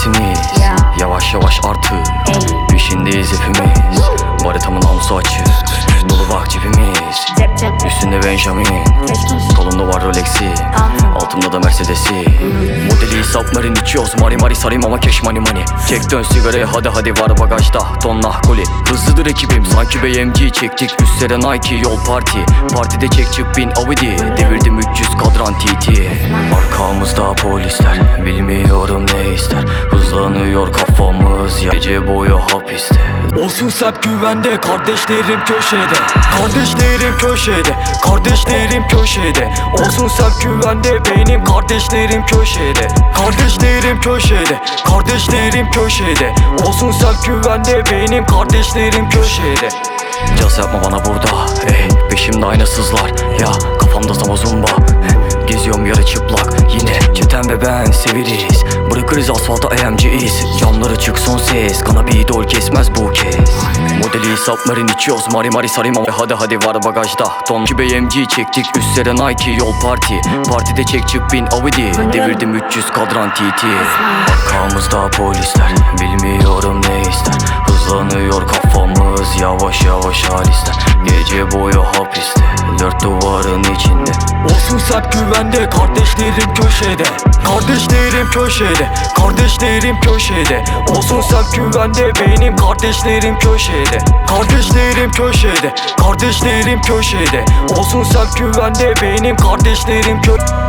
neredesiniz? Yavaş yavaş artık peşindeyiz hepimiz. Baritamın anısı açık, dolu bak cebimiz. Üstünde Benjamin, kolumda var Rolex'i, altımda da Mercedes'i. Modeli Submarine içiyoruz, mari mari sarayım ama cash money money. Çek dön sigarayı hadi var bagajda tonla koli. Hızlıdır ekibim sanki BMG, çektik üstlere Nike yol parti. Partide çek çık bin Audi, devirdim 300 kadran TT. Arkamızda polisler, bilmiyorum ne ister. Hızlanıyor kafamız ya, gece boyu hapiste. Olsun sep güvende, kardeşlerim köşede. Kardeşlerim köşede, kardeşlerim köşede. Olsun sep güvende, benim kardeşlerim köşede. Kardeşlerim köşede, kardeşlerim köşede. Olsun sep güvende, benim kardeşlerim köşede. Caz yapma bana burada, peşimde aynasızlar. Ya kafamda zamazumba, geziyorum yarı çıplak. Yine çeten ve ben severiz, bırakırız asfalta AMG'yiz. Camları çık son ses, kana bir idol kesmez bu kez. Modeli Submarine içiyoruz, mari mari sarayım ama hadi var bagajda ton. BMG çektik üstlere Nike yol parti. Partide çek çık bin Audi, devirdim 300 kadran TT. Arkamızda polisler, bilmiyorum ne ister. Hızlanıyor kafamız yavaş yavaş halisler. Gece boyu hapiste, dört duvarın içinde. Olsun sep güvende, kardeşlerim köşede. Kardeşlerim köşede, kardeşlerim köşede. Olsun sep güvende, benim kardeşlerim köşede. Kardeşlerim köşede, kardeşlerim köşede. Olsun sep güvende, benim kardeşlerim köşede.